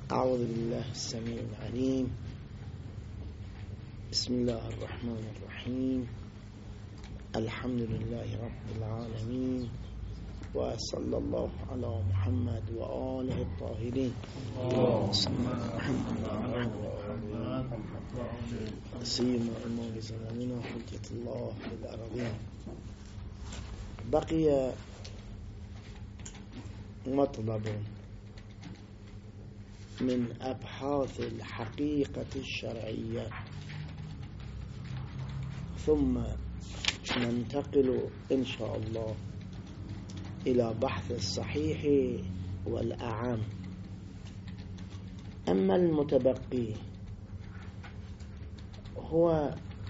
أعوذ بالله السميع العليم. بسم الله الرحمن الرحيم. الحمد لله رب العالمين، وصلى الله على محمد وآله الطاهرين. سيما إمام زماننا حجة الله للأرضين. بقي مطلب من أبحاث الحقيقة الشرعية، ثم ننتقل إن شاء الله إلى بحث الصحيح والأعم. أما المتبقي هو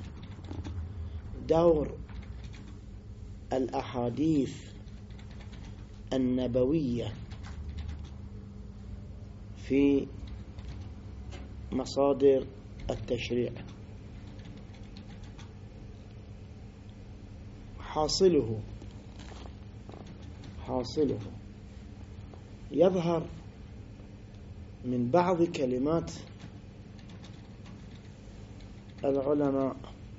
دور الأحاديث النبوية في مصادر التشريع. حاصله يظهر من بعض كلمات العلماء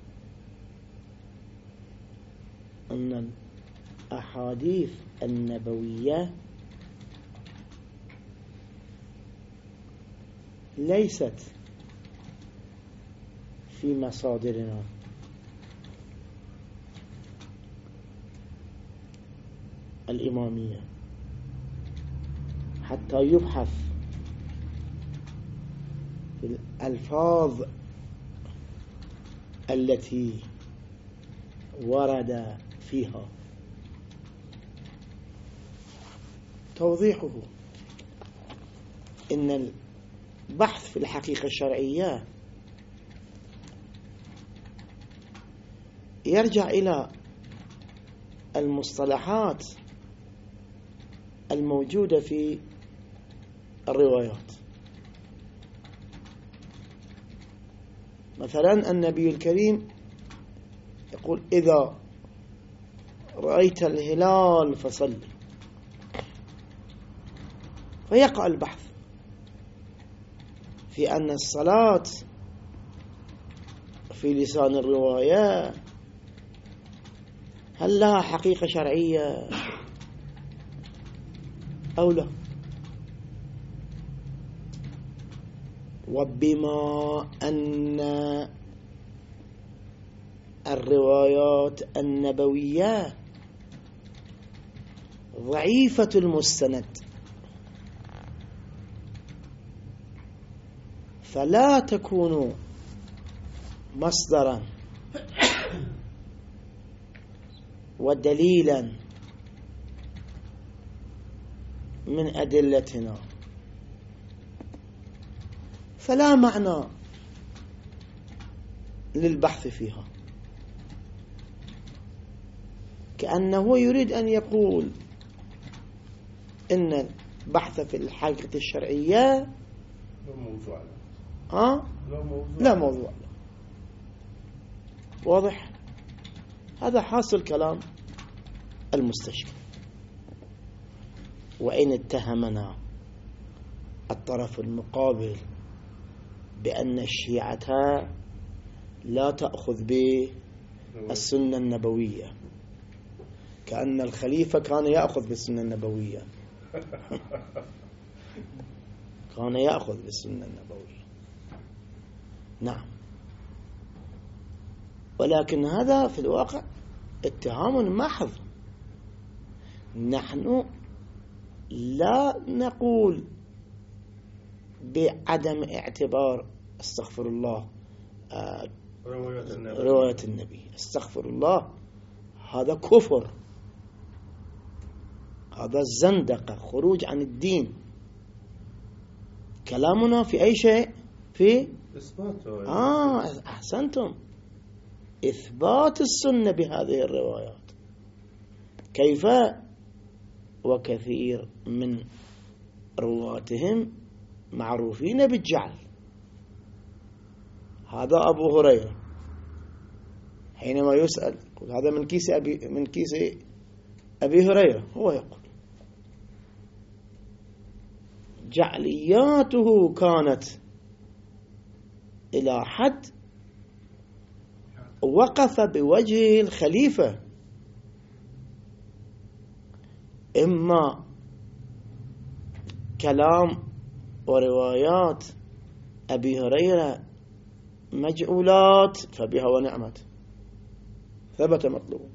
أن الأحاديث النبوية ليست في مصادرنا، الإمامية، حتى يبحث في الألفاظ التي ورد فيها. توضيحه إن البحث في الحقيقة الشرعية يرجع إلى المصطلحات الموجودة في الروايات. مثلا النبي الكريم يقول: إذا رأيت الهلال فصل، فيقع البحث في أن الصلاة في لسان الرواية هل لها حقيقة شرعية أو لا؟ وبما أن الروايات النبوية ضعيفة المستند، فلا تكون مصدرا ودليلا من أدلتنا، فلا معنى للبحث فيها. كأنه يريد أن يقول إن البحث في الحقيقة الشرعية لا موضوع. واضح؟ هذا حاصل كلام المستشكل. وإن اتهمنا الطرف المقابل بأن الشيعة لا تأخذ بالسنة النبوية، كأن الخليفة كان يأخذ بالسنة النبوية كان يأخذ بالسنة النبوية. نعم، ولكن هذا في الواقع اتهام محض. نحن لا نقول بعدم اعتبار استغفر الله رواية النبي. استغفر الله، هذا كفر، هذا زندقة، خروج عن الدين. كلامنا في أي شيء؟ في إثبات. أحسنتم، إثبات السنة بهذه الروايات. كيف؟ وكثير من رواتهم معروفين بالجعل. هذا أبو هريرة حينما يسأل يقول هذا من كيس أبي هريرة، هو يقول جعلياته كانت إلى حد وقف بوجه الخليفة، إما كلام وروايات أبي هريرة مجعولات فبها ونعمت ثبت مطلوب،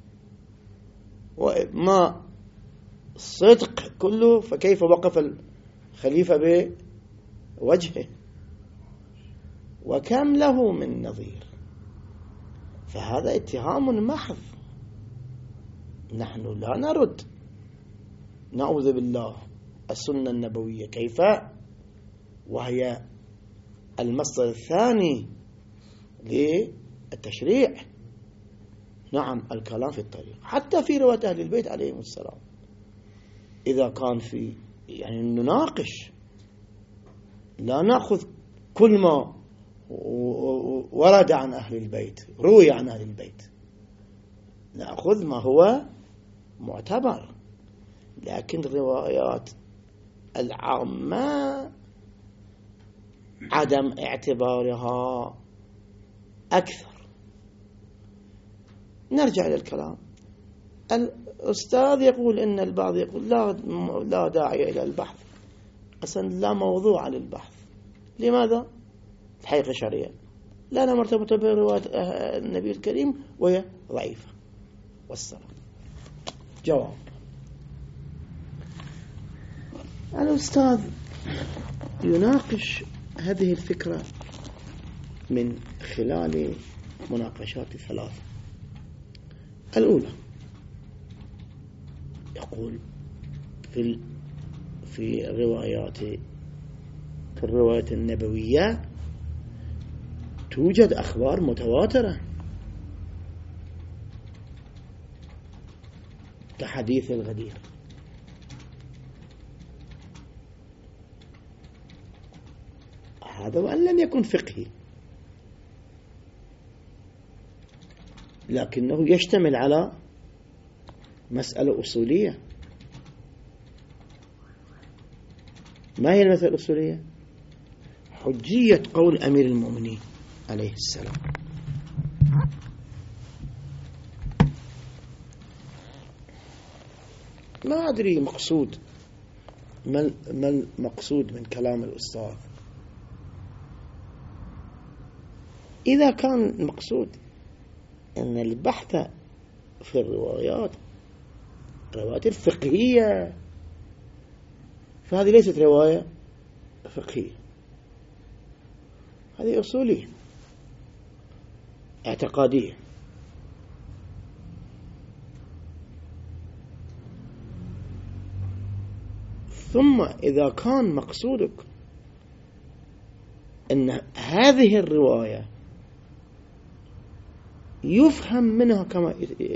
وإما صدق كله فكيف وقف الخليفة بوجهه، وكم له من نظير. فهذا اتهام محض، نحن لا نرد نعوذ بالله السنة النبوية كيف، وهي المصدر الثاني للتشريع. نعم الكلام في الطريق، حتى في رواية أهل البيت عليهم السلام إذا كان في يعني نناقش، لا نأخذ كل ما ورد عن أهل البيت روي عن أهل البيت، نأخذ ما هو معتبر. لكن الروايات العامة عدم اعتبارها أكثر. نرجع للكلام. الأستاذ يقول إن البعض يقول لا داعي إلى البحث، أصلا لا موضوع للبحث. لماذا؟ الحقيقة الشرعية لا مرتبطة برواية النبي الكريم وهي ضعيفة. والسلام. جواب. الأستاذ يناقش هذه الفكرة من خلال مناقشات ثلاثة. الأولى يقول في الروايات النبوية توجد أخبار متواترة كحديث الغدير، هذا وأن لم يكن فقهي لكنه يشتمل على مسألة أصولية. ما هي المسألة الأصولية؟ حجية قول أمير المؤمنين عليه السلام. ما أدري مقصود ما المقصود من كلام الأستاذ. إذا كان المقصود أن البحث في الروايات الفقهية، فهذه ليست رواية فقهية، هذه أصولية اعتقادية. ثم إذا كان مقصودك أن هذه الرواية يفهم منها كما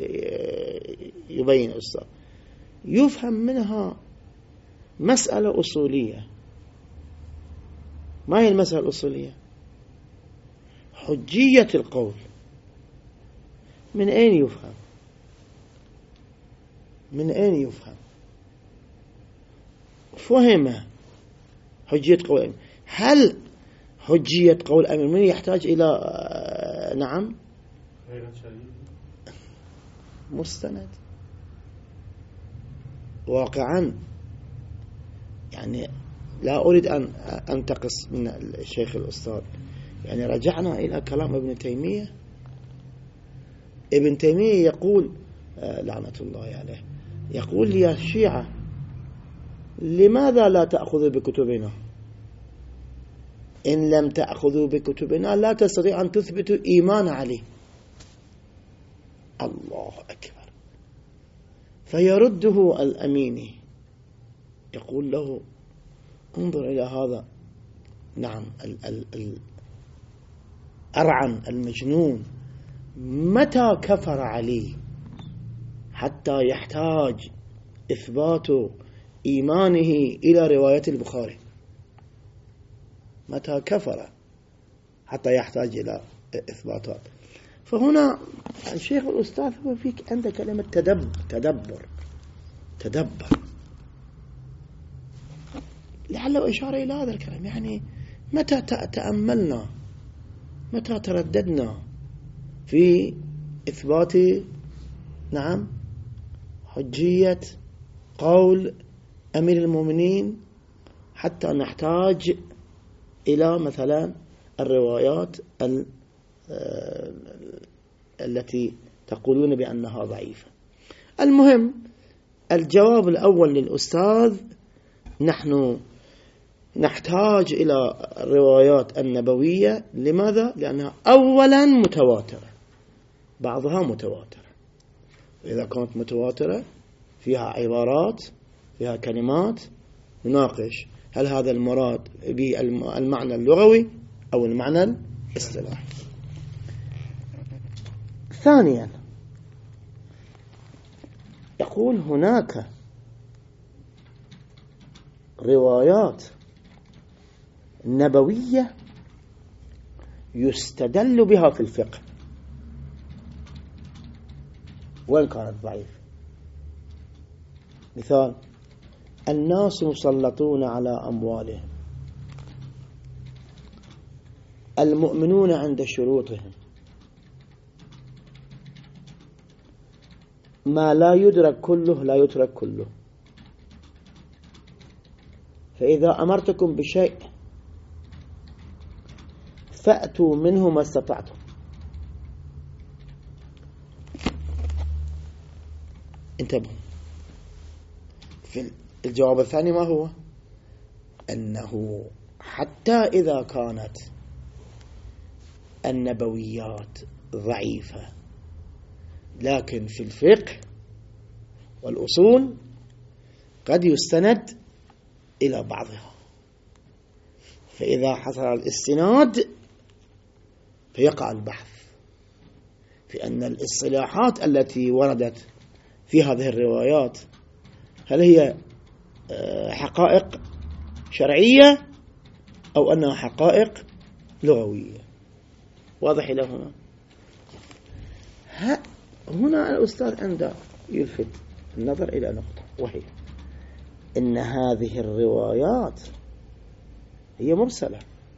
يبين الأستاذ، يفهم منها مسألة أصولية. ما هي المسألة الأصولية؟ حجية القول. من أين يفهم؟ من أين يفهم؟ فهم حجية قول، هل حجية قول أمير المؤمنين يحتاج إلى نعم مستند واقعا؟ يعني لا أريد أن أنتقص من الشيخ الأستاذ، يعني رجعنا إلى كلام ابن تيمية. ابن تيمية يقول لعنة الله عليه، يقول يا الشيعة لماذا لا تأخذوا بكتبنا؟ إن لم تأخذوا بكتبنا لا تستطيع أن تثبتوا إيمان عليه. الله أكبر. فيرده الأميني يقول له انظر إلى هذا، نعم الأرعن المجنون متى كفر عليه حتى يحتاج إثبات إيمانه إلى رواية البخاري؟ متى كفر حتى يحتاج إلى إثباتات؟ فهنا الشيخ الأستاذ هو فيك عنده كلمة تدبر. لعله إشارة إلى هذا الكلام. يعني متى تأملنا، متى ترددنا في إثبات نعم حجية قول أمير المؤمنين حتى نحتاج إلى مثلا الروايات التي تقولون بأنها ضعيفة. المهم الجواب الأول للأستاذ: نحن نحتاج إلى الروايات النبوية. لماذا؟ لأنها أولا متواترة، بعضها متواترة، إذا كانت متواترة فيها عبارات، فيها كلمات، نناقش هل هذا المراد بالمعنى اللغوي أو المعنى الاصطلاحي. ثانيا يقول هناك روايات نبوية يستدل بها في الفقه وإن كانت ضعيفة. مثال: الناس مسلطون على أموالهم، المؤمنون عند شروطهم، ما لا يدرك كله لا يترك كله، فإذا أمرتكم بشيء فأتوا منه ما استطعتم. انتبهوا، في الجواب الثاني ما هو؟ أنه حتى إذا كانت النبويات ضعيفة لكن في الفقه والأصول قد يستند إلى بعضها، فإذا حصل الاستناد فيقع البحث في أن الاصطلاحات التي وردت في هذه الروايات هل هي حقائق شرعية أو أنها حقائق لغوية. واضح إلى هنا؟ هنا الأستاذ عنده يلفت النظر إلى نقطة، وهي إن هذه الروايات هي مرسلة،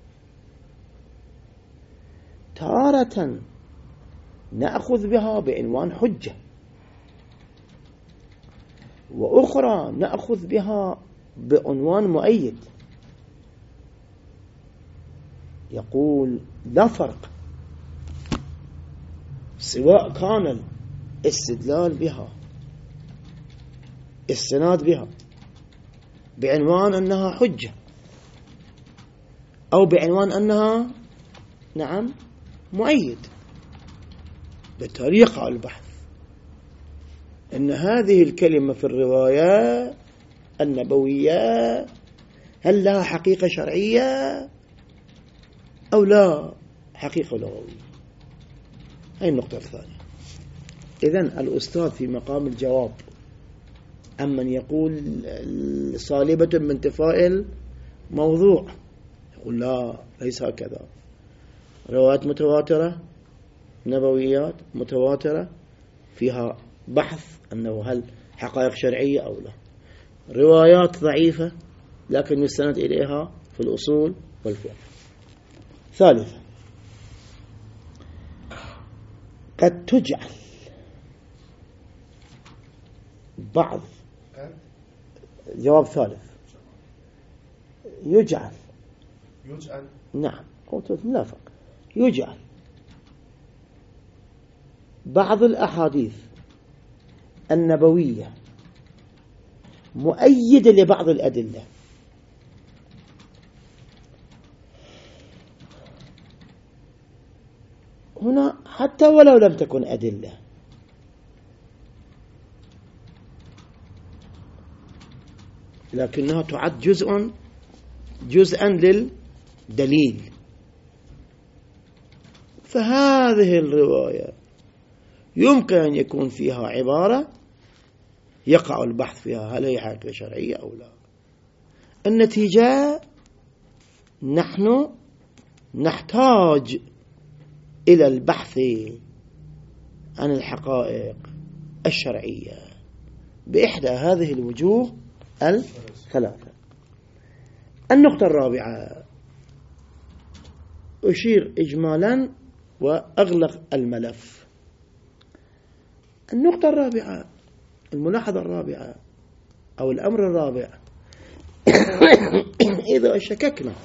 تارة نأخذ بها بعنوان حجة، وأخرى نأخذ بها بعنوان مؤيد. يقول لا فرق، سواء كان الاستدلال بها، استناد بها بعنوان أنها حجة أو بعنوان أنها نعم مؤيد، بطريقة البحث أن هذه الكلمة في الرواية النبوية هل لها حقيقة شرعية أو لا حقيقة لغوية. هذه النقطة الثانية. إذن الأستاذ في مقام الجواب أمن يقول صالبة من انتفاء الموضوع، يقول لا ليس هكذا، روايات متواترة نبويات متواترة فيها بحث أنه هل حقائق شرعية أو لا، روايات ضعيفة لكن يستند إليها في الأصول والفقه. ثالثا قد تجعل بعض، جواب ثالث، يجعل نعم قلت لا فرق، يجعل بعض الأحاديث النبوية مؤيدة لبعض الأدلة. هنا حتى ولو لم تكن أدلة، لكنها تعد جزءا للدليل. فهذه الرواية يمكن أن يكون فيها عبارة يقع البحث فيها هل هي حقيقة شرعية أو لا. النتيجة نحن نحتاج إلى البحث عن الحقائق الشرعية بإحدى هذه الوجوه الثلاثة. النقطة الرابعة، أشير إجمالا وأغلق الملف. النقطة الرابعة، الملاحظة الرابعة أو الأمر الرابع، إذا شككنا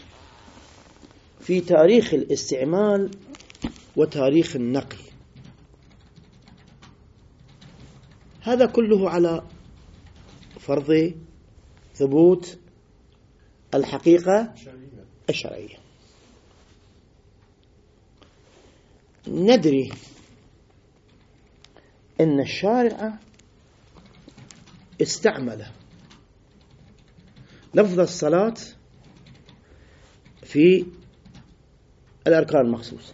في تاريخ الاستعمال وتاريخ النقل، هذا كله على فرض ثبوت الحقيقة الشرعية. ندري أن الشارع استعمل لفظ الصلاة في الأركان المخصوصة،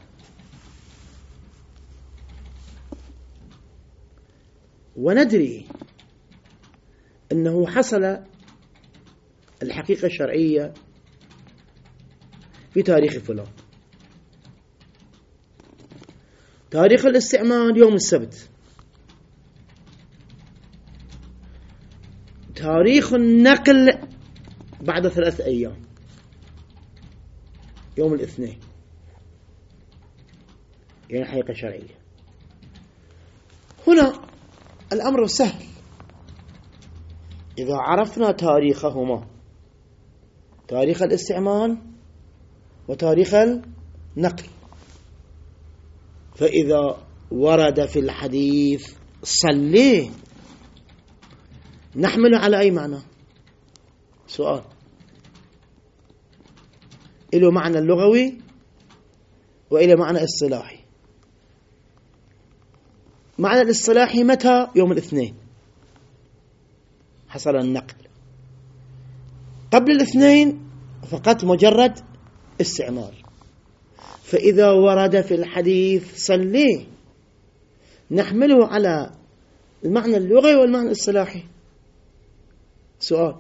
وندري أنه حصل الحقيقة الشرعية في تاريخ فلان. تاريخ الاستعمال يوم السبت، تاريخ النقل بعد 3 أيام يوم الاثنين، يعني حقيقة شرعية. هنا الأمر سهل إذا عرفنا تاريخهما، تاريخ الاستعمال وتاريخ النقل. فإذا ورد في الحديث صلي، نحمل على أي معنى؟ سؤال. إله معنى اللغوي وإله معنى اصطلاحي. معنى الاصطلاحي متى؟ يوم الاثنين حصل النقل. قبل الاثنين فقط مجرد استعمال. فإذا ورد في الحديث صلي، نحمله على المعنى اللغوي والمعنى الاصطلاحي. سؤال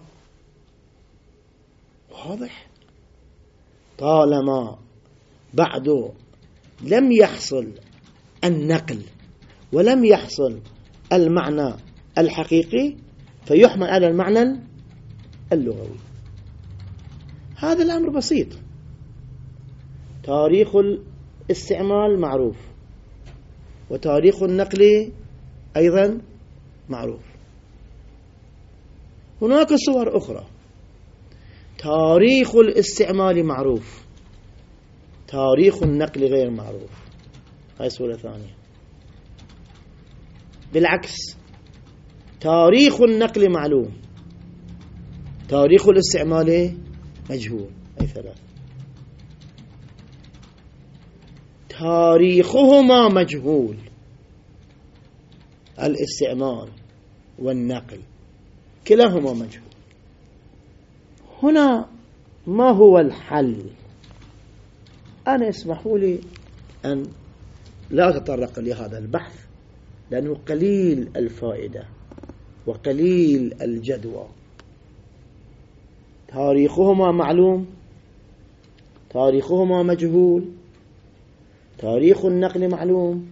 واضح. طالما بعد لم يحصل النقل ولم يحصل المعنى الحقيقي، فيحمل على المعنى اللغوي. هذا الأمر بسيط. تاريخ الاستعمال معروف، وتاريخ النقل أيضا معروف. هناك صور أخرى. تاريخ الاستعمال معروف، تاريخ النقل غير معروف. هاي صورة ثانية. بالعكس، تاريخ النقل معلوم، تاريخ الاستعمال مجهول. أي 3. تاريخهما مجهول، الاستعمال والنقل كلاهما مجهول. هنا ما هو الحل؟ أنا اسمحوا لي أن لا أتطرق لهذا البحث لأنه قليل الفائدة وقليل الجدوى. تاريخهما معلوم، تاريخهما مجهول، تاريخ النقل معلوم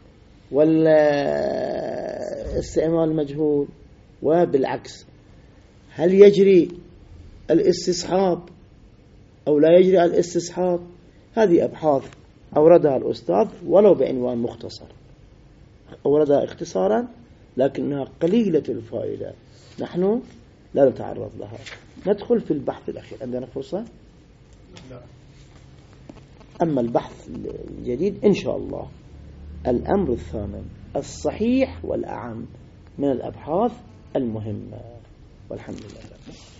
والاستعمال مجهول. وبالعكس، هل يجري الاستصحاب أو لا يجري الاستصحاب؟ هذه أبحاث أوردها الأستاذ ولو بعنوان مختصر، أوردها اختصارا لكنها قليلة الفائدة، نحن لا نتعرض لها. ندخل في البحث الأخير. عندنا فرصة؟ لا. أما البحث الجديد إن شاء الله الأمر الثامن، الصحيح والأعم من الأبحاث المهمة. والحمد لله.